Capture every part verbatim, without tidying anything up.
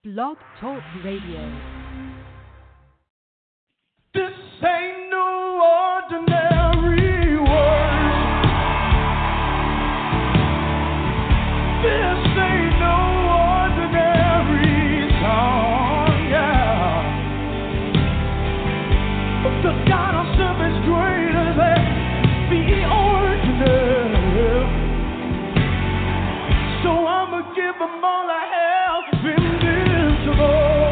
Blog Talk Radio. This ain't no ordinary world. This ain't no ordinary song, yeah. The God I serve is greater than the ordinary. So I'ma give them all I have been invincible.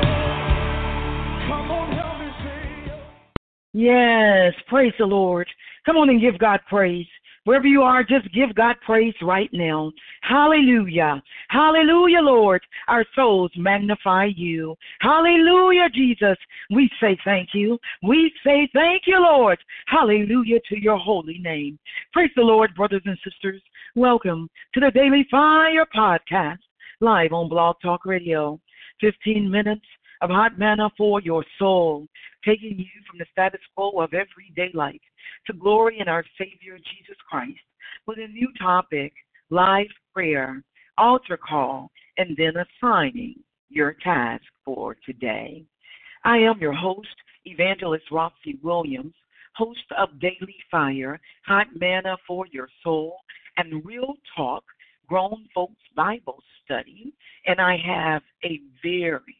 Come on, help me sing. Yes, praise the Lord. Come on and give God praise. Wherever you are, just give God praise right now. Hallelujah. Hallelujah, Lord. Our souls magnify you. Hallelujah, Jesus. We say thank you. We say thank you, Lord. Hallelujah to your holy name. Praise the Lord, brothers and sisters. Welcome to the Daily Fire Podcast, live on Blog Talk Radio. fifteen minutes of hot manna for your soul, taking you from the status quo of everyday life to glory in our Savior Jesus Christ with a new topic, live prayer, altar call, and then assigning your task for today. I am your host, Evangelist Roxy Williams, host of Daily Fire, Hot Manna for Your Soul, and Real Talk, Grown Folks Bible Study, and I have a very,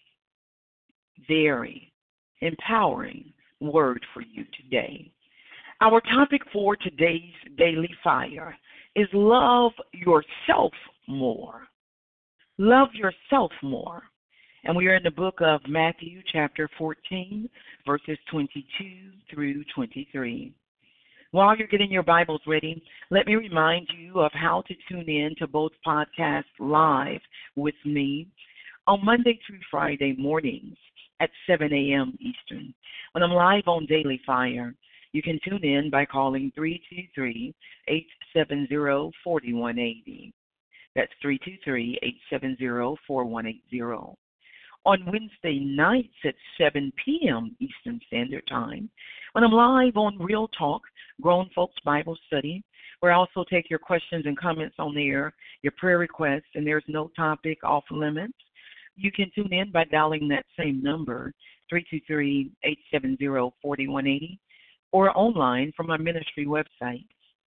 very empowering word for you today. Our topic for today's Daily Fire is love yourself more. Love yourself more. And we are in the book of Matthew chapter fourteen, verses twenty-two through twenty-three. While you're getting your Bibles ready, let me remind you of how to tune in to both podcasts live with me on Monday through Friday mornings at seven a.m. Eastern. When I'm live on Daily Fire, you can tune in by calling three two three, eight seven zero, four one eight zero. That's three two three, eight seven zero, four one eight zero. On Wednesday nights at seven p.m. Eastern Standard Time, when I'm live on Real Talk, Grown Folks Bible Study, where I also take your questions and comments on there, your prayer requests, and there's no topic off limits. You can tune in by dialing that same number, three two three, eight seven zero, four one eight zero, or online from my ministry website,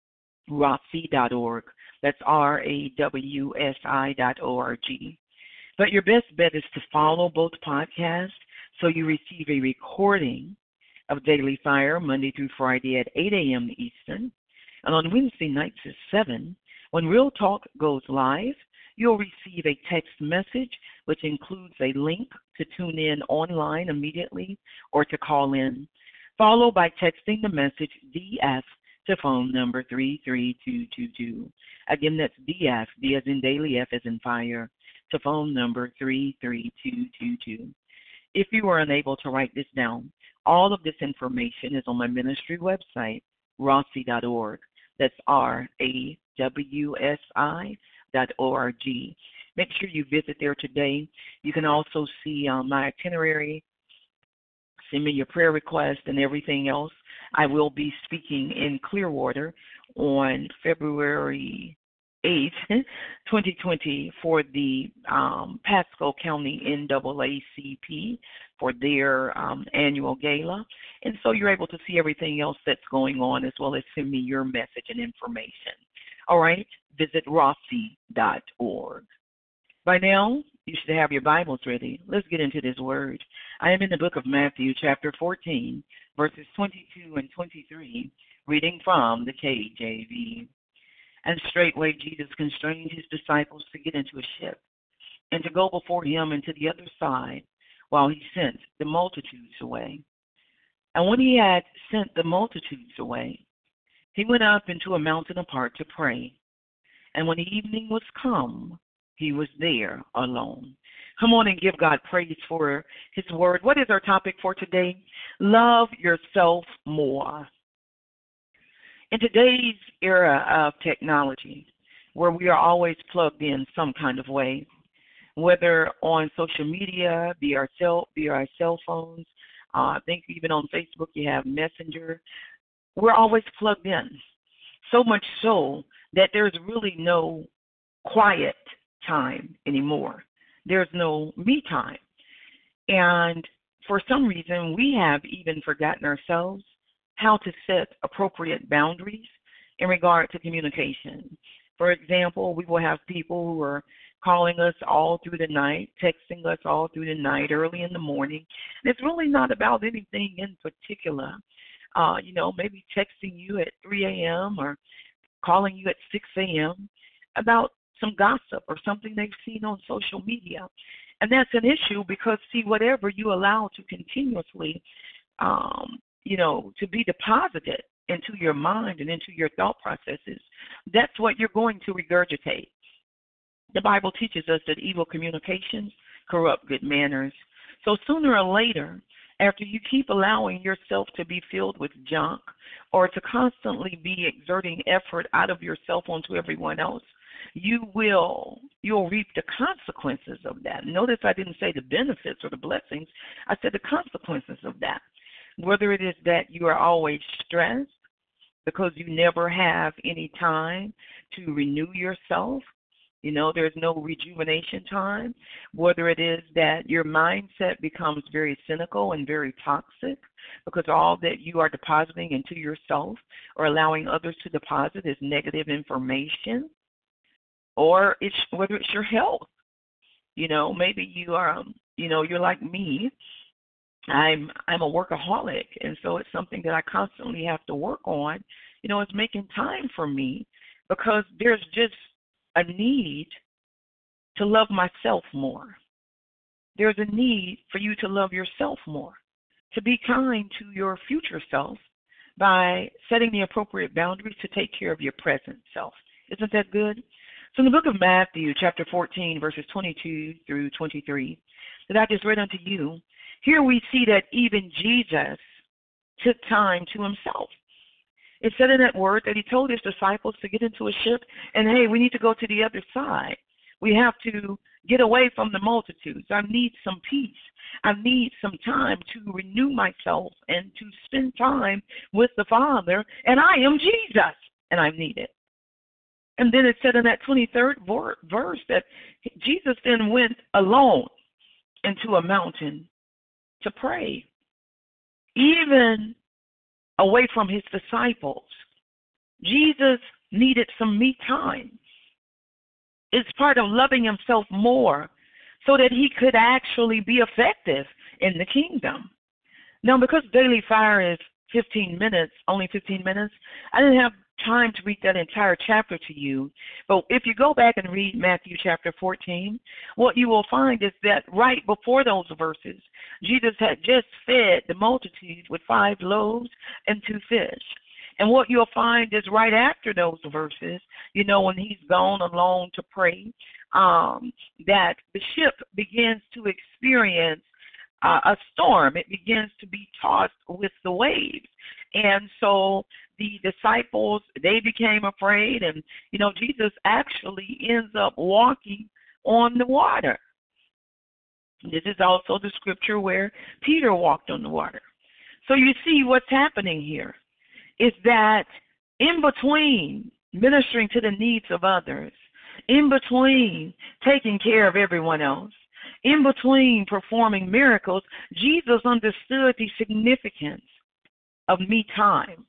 rawsi dot org. That's R A W S I dot O R G. But your best bet is to follow both podcasts so you receive a recording of Daily Fire Monday through Friday at eight a.m. Eastern. And on Wednesday nights at seven, when Real Talk goes live, you'll receive a text message which includes a link to tune in online immediately or to call in, followed by texting the message D F to phone number three three two two two. Again, that's D F, D as in daily, F as in fire, to phone number three three two two two. If you are unable to write this down, all of this information is on my ministry website, rawsi dot org. That's R A W S I dot O R G. Make sure you visit there today. You can also see um, my itinerary, send me your prayer request and everything else. I will be speaking in Clearwater on February eighth, twenty twenty, for the um, Pasco County N double A C P for their um, annual gala. And so you're able to see everything else that's going on as well as send me your message and information. All right, visit rawsi dot org. By now, you should have your Bibles ready. Let's get into this word. I am in the book of Matthew, chapter fourteen, verses twenty-two and twenty-three, reading from the K J V. And straightway Jesus constrained his disciples to get into a ship and to go before him into the other side while he sent the multitudes away. And when he had sent the multitudes away, he went up into a mountain apart to pray. And when the evening was come, he was there alone. Come on and give God praise for his word. What is our topic for today? Love yourself more. In today's era of technology, where we are always plugged in some kind of way, whether on social media, via our cell, via our cell phones, uh, I think even on Facebook you have Messenger, we're always plugged in. So much so that there's really no quiet time anymore. there's no me time. And for some reason, we have even forgotten ourselves how to set appropriate boundaries in regard to communication. For example, we will have people who are calling us all through the night, texting us all through the night, early in the morning. And it's really not about anything in particular. Uh, you know, maybe texting you at three a.m. or calling you at six a.m. about some gossip or something they've seen on social media. And that's an issue because, see, whatever you allow to continuously, um, you know, to be deposited into your mind and into your thought processes, that's what you're going to regurgitate. The Bible teaches us that evil communications corrupt good manners. So sooner or later, after you keep allowing yourself to be filled with junk or to constantly be exerting effort out of yourself onto everyone else, you will, you'll reap the consequences of that. Notice I didn't say the benefits or the blessings. I said the consequences of that. Whether it is that you are always stressed because you never have any time to renew yourself, you know, there's no rejuvenation time. Whether it is that your mindset becomes very cynical and very toxic because all that you are depositing into yourself or allowing others to deposit is negative information, or it's whether it's your health. You know, maybe you are, um, you know, you're like me. I'm I'm a workaholic, and so it's something that I constantly have to work on. You know, it's making time for me because there's just a need to love myself more. There's a need for you to love yourself more, to be kind to your future self by setting the appropriate boundaries to take care of your present self. Isn't that good? So in the book of Matthew, chapter fourteen, verses twenty-two through twenty-three, that I just read unto you, here we see that even Jesus took time to himself. It said in that word that he told his disciples to get into a ship and, hey, we need to go to the other side. We have to get away from the multitudes. I need some peace. I need some time to renew myself and to spend time with the Father. And I am Jesus, and I need it. And then it said in that twenty-third verse that Jesus then went alone into a mountain to pray, even away from his disciples. Jesus needed some me time. It's part of loving himself more so that he could actually be effective in the kingdom. Now, because Daily Fire is fifteen minutes, only fifteen minutes, I didn't have time to read that entire chapter to you. But if you go back and read Matthew chapter fourteen, what you will find is that right before those verses, Jesus had just fed the multitude with five loaves and two fish. And what you'll find is right after those verses, you know, when he's gone alone to pray, um, that the ship begins to experience uh, a storm. It begins to be tossed with the waves. And so the disciples, they became afraid. And, you know, Jesus actually ends up walking on the water. This is also the scripture where Peter walked on the water. So you see what's happening here is that in between ministering to the needs of others, in between taking care of everyone else, in between performing miracles, Jesus understood the significance of me time,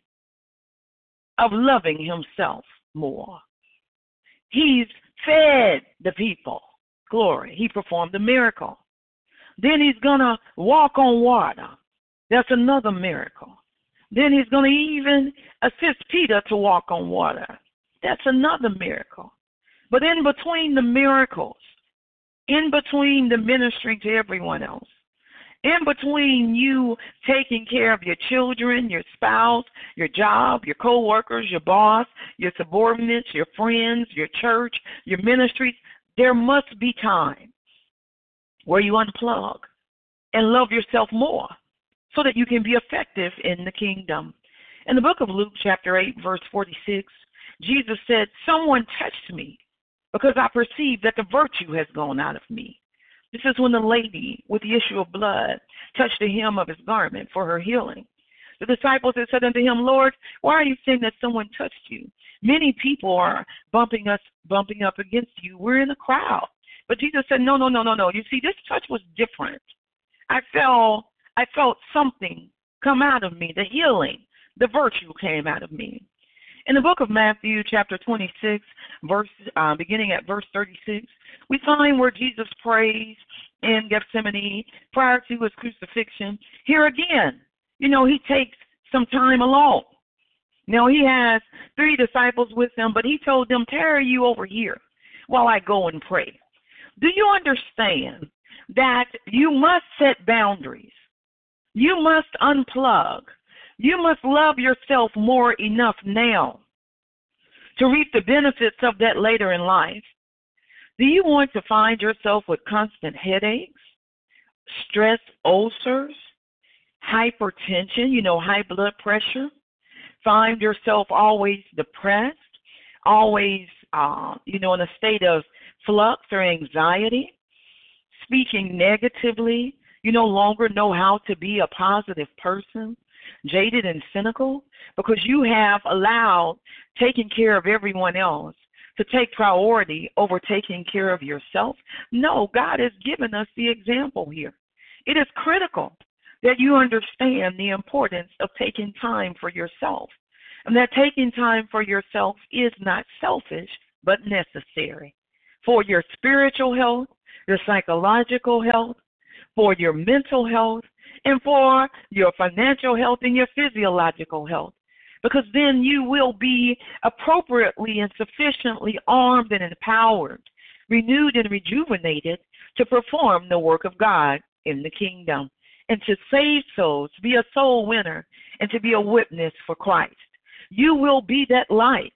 of loving himself more. He's fed the people. Glory. He performed a miracle. Then he's going to walk on water. That's another miracle. Then he's going to even assist Peter to walk on water. That's another miracle. But in between the miracles, in between the ministering to everyone else, in between you taking care of your children, your spouse, your job, your co-workers, your boss, your subordinates, your friends, your church, your ministries, there must be time where you unplug and love yourself more so that you can be effective in the kingdom. In the book of Luke, chapter eight, verse forty-six, Jesus said, someone touched me because I perceive that the virtue has gone out of me. This is when the lady with the issue of blood touched the hem of his garment for her healing. The disciples had said unto him, Lord, why are you saying that someone touched you? Many people are bumping us, bumping up against you. We're in a crowd. But Jesus said, no, no, no, no, no. You see, this touch was different. I felt, I felt something come out of me. The healing, the virtue came out of me. In the book of Matthew, chapter twenty-six, verse uh, beginning at verse thirty-six, we find where Jesus prays in Gethsemane prior to his crucifixion. Here again, you know, he takes some time alone. Now, he has three disciples with him, but he told them, tarry you over here while I go and pray. Do you understand that you must set boundaries? You must unplug. You must love yourself more enough now to reap the benefits of that later in life. Do you want to find yourself with constant headaches, stress ulcers, hypertension, you know, high blood pressure? Find yourself always depressed, always, uh, you know, in a state of flux or anxiety, speaking negatively? You no longer know how to be a positive person, jaded and cynical, because you have allowed taking care of everyone else to take priority over taking care of yourself? No, God has given us the example here. It is critical that you understand the importance of taking time for yourself, and that taking time for yourself is not selfish, but necessary for your spiritual health, your psychological health, for your mental health, and for your financial health and your physiological health. Because then you will be appropriately and sufficiently armed and empowered, renewed and rejuvenated to perform the work of God in the kingdom and to save souls, to be a soul winner, and to be a witness for Christ. You will be that light.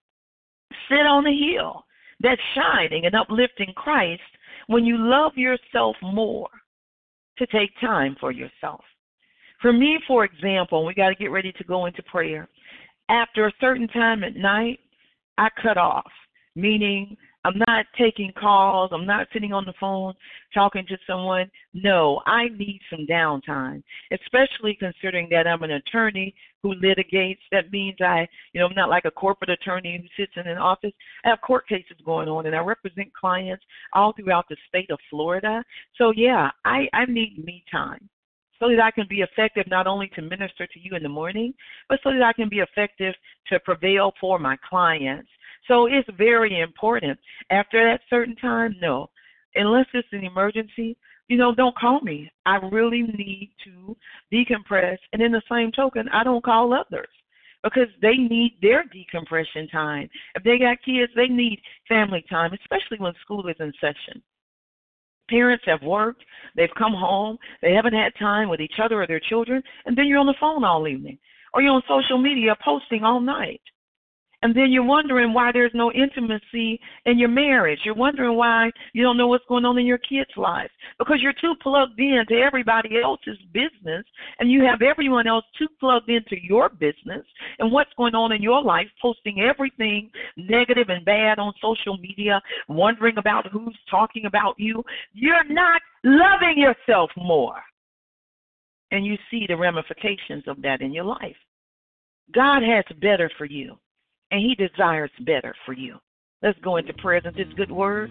Sit on the hill that's shining and uplifting Christ when you love yourself more to take time for yourself. For me, for example, we got to get ready to go into prayer. After a certain time at night, I cut off, meaning I'm not taking calls. I'm not sitting on the phone talking to someone. No, I need some downtime, especially considering that I'm an attorney who litigates. That means I, you know, I'm not like a corporate attorney who sits in an office. I have court cases going on, and I represent clients all throughout the state of Florida. So, yeah, I, I need me time so that I can be effective not only to minister to you in the morning, but so that I can be effective to prevail for my clients. So it's very important. After that certain time, no. Unless it's an emergency, you know, don't call me. I really need to decompress. And in the same token, I don't call others because they need their decompression time. If they got kids, they need family time, especially when school is in session. Parents have worked, they've come home, they haven't had time with each other or their children, and then you're on the phone all evening, or you're on social media posting all night. And then you're wondering why there's no intimacy in your marriage. You're wondering why you don't know what's going on in your kids' lives, because you're too plugged in to everybody else's business, and you have everyone else too plugged into your business and what's going on in your life, posting everything negative and bad on social media, wondering about who's talking about you. You're not loving yourself more. And you see the ramifications of that in your life. God has better for you. And he desires better for you. Let's go into prayer. Isn't this good word?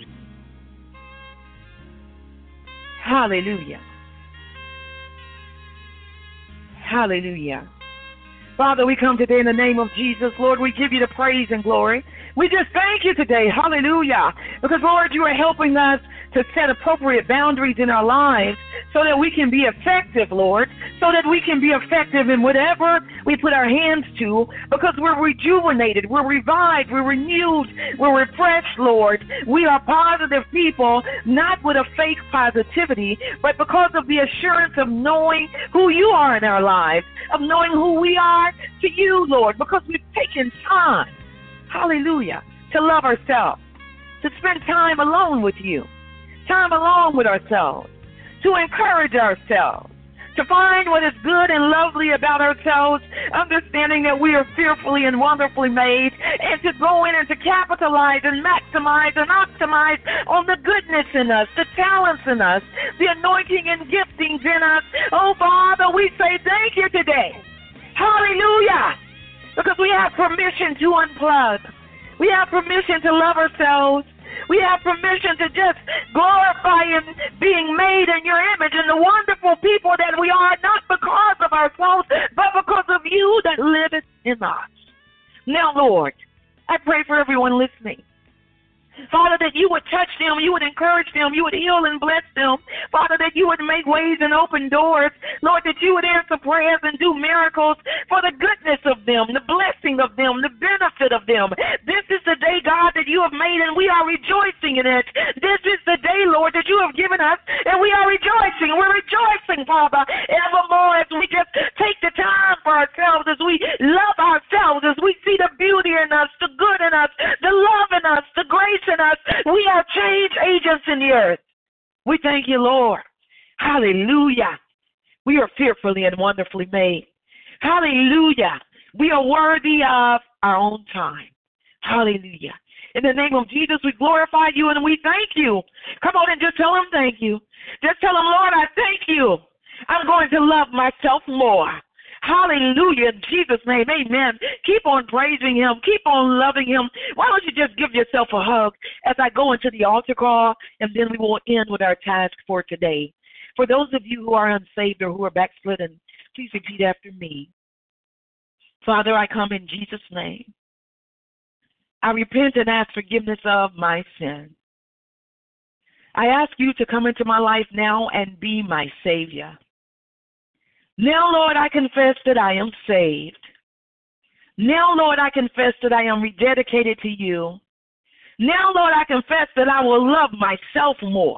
Hallelujah. Hallelujah. Father, we come today in the name of Jesus. Lord, we give you the praise and glory. We just thank you today. Hallelujah. Because, Lord, you are helping us to set appropriate boundaries in our lives so that we can be effective, Lord, so that we can be effective in whatever we put our hands to, because we're rejuvenated, we're revived, we're renewed, we're refreshed, Lord. We are positive people, not with a fake positivity, but because of the assurance of knowing who you are in our lives, of knowing who we are to you, Lord, because we've taken time, hallelujah, to love ourselves, to spend time alone with you, time alone with ourselves, to encourage ourselves, to find what is good and lovely about ourselves, understanding that we are fearfully and wonderfully made, and to go in and to capitalize and maximize and optimize on the goodness in us, the talents in us, the anointing and giftings in us. Oh, Father, we say thank you today. Hallelujah. Because we have permission to unplug. We have permission to love ourselves. We have permission to just glorify and being made in your image and the wonderful people that we are, not because of ourselves, but because of you that liveth in us. Now, Lord, I pray for everyone listening. Father, that you would touch them, you would encourage them, you would heal and bless them. Father, that you would make ways and open doors. Lord, that you would answer prayers and do miracles for the goodness of them, the blessing of them, the benefit of them. This is the day, God, that you have made, and we are rejoicing in it. This is the day, Lord, that you have given us, and we are rejoicing. We're rejoicing, Father, evermore as we just take the time for ourselves, as we love ourselves, as we see the beauty in us, the good in us, the love in us, the grace in us. We are change agents in the earth. We thank you, Lord. Hallelujah. We are fearfully and wonderfully made. Hallelujah. We are worthy of our own time. Hallelujah. In the name of Jesus, we glorify you and we thank you. Come on and just tell him thank you. Just tell him, Lord, I thank you. I'm going to love myself more. Hallelujah. In Jesus' name, amen. Keep on praising him. Keep on loving him. Why don't you just give yourself a hug as I go into the altar call, and then we will end with our task for today. For those of you who are unsaved or who are backslidden, please repeat after me. Father, I come in Jesus' name. I repent and ask forgiveness of my sin. I ask you to come into my life now and be my Savior. Now, Lord, I confess that I am saved. Now, Lord, I confess that I am rededicated to you. Now, Lord, I confess that I will love myself more.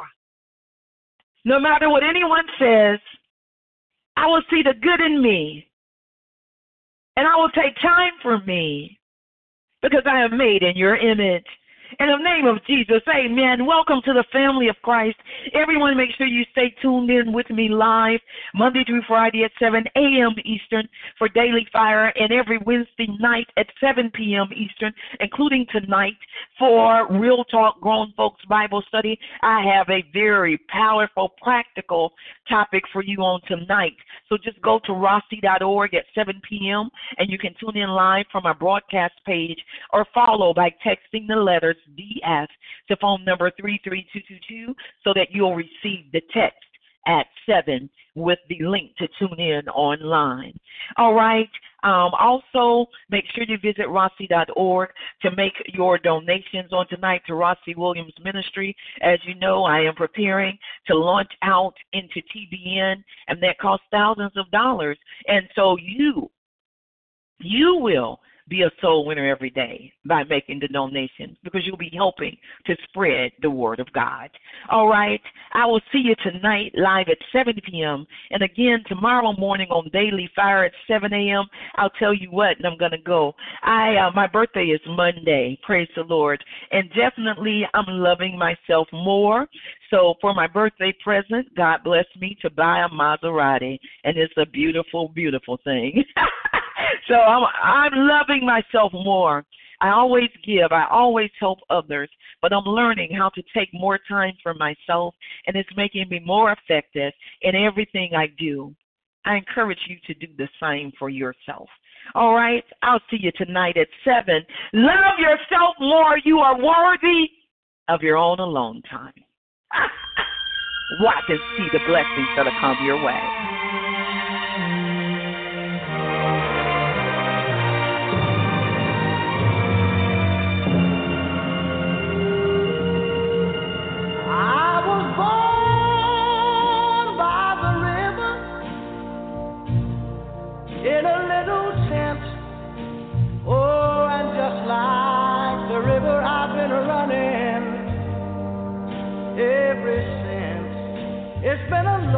No matter what anyone says, I will see the good in me, and I will take time for me because I am made in your image. In the name of Jesus, amen. Welcome to the family of Christ. Everyone, make sure you stay tuned in with me live Monday through Friday at seven a.m. Eastern for Daily Fire, and every Wednesday night at seven p.m. Eastern, including tonight for Real Talk Grown Folks Bible Study. I have a very powerful, practical topic for you on tonight. So just go to rossi dot org at seven p.m. and you can tune in live from our broadcast page or follow by texting the letters D S to phone number three three two two two so that you'll receive the text at seven with the link to tune in online. All right. Um, also, make sure you visit rossi dot org to make your donations on tonight to Rossi Williams Ministry. As you know, I am preparing to launch out into T B N, and that costs thousands of dollars. And so you, you will be a soul winner every day by making the donations, because you'll be helping to spread the word of God. All right. I will see you tonight live at seven p.m. and again tomorrow morning on Daily Fire at seven a.m. I'll tell you what, and I'm going to go. I uh, my birthday is Monday. Praise the Lord. And definitely I'm loving myself more. So for my birthday present, God blessed me to buy a Maserati, and it's a beautiful, beautiful thing. So I'm, I'm loving myself more. I always give. I always help others, but I'm learning how to take more time for myself, and it's making me more effective in everything I do. I encourage you to do the same for yourself. All right? I'll see you tonight at seven. Love yourself more. You are worthy of your own alone time. Watch and see the blessings that will come your way. In a little tent, oh, and just like the river I've been running ever since. It's been a